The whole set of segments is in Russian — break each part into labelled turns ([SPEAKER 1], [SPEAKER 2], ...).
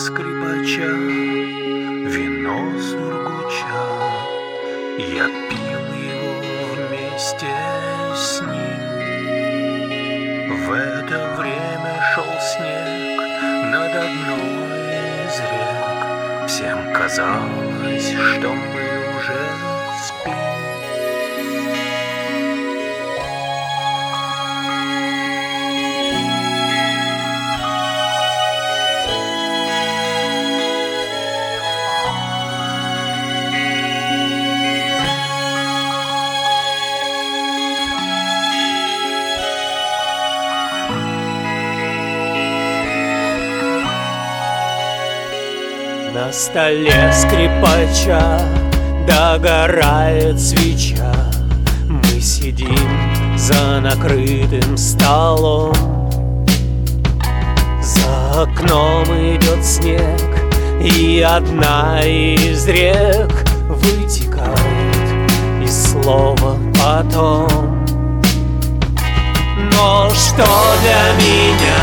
[SPEAKER 1] скрипача, вино сургуча. Я пил его вместе с ним. В это время шел снег над одной из рек. Всем казалось, что мы уже спим.
[SPEAKER 2] На столе скрипача догорает свеча. Мы сидим за накрытым столом. За окном идет снег, и одна из рек вытекает из слова «потом». Но что для меня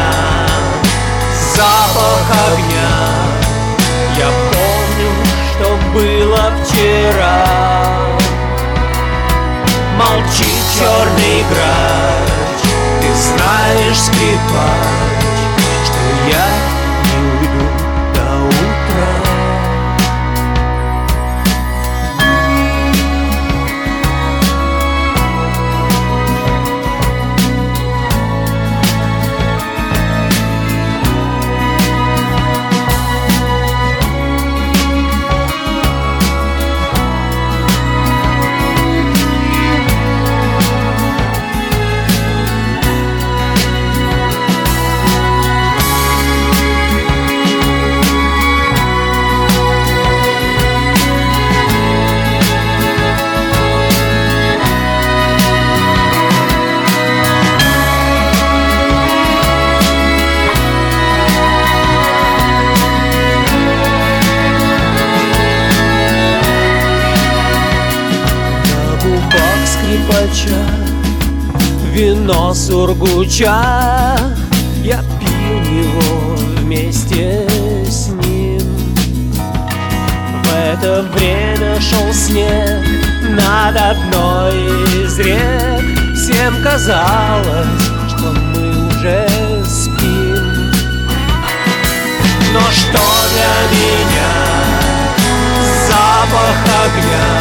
[SPEAKER 2] запах огня? Я помню, что было вчера. Молчит черный грач, ты знаешь, скрипач, что я не уйду до утра. Скрипача, вино сургуча. Я пил его вместе с ним. В это время шел снег над одной из рек. Всем казалось, что мы уже спим. Но что для меня запах огня?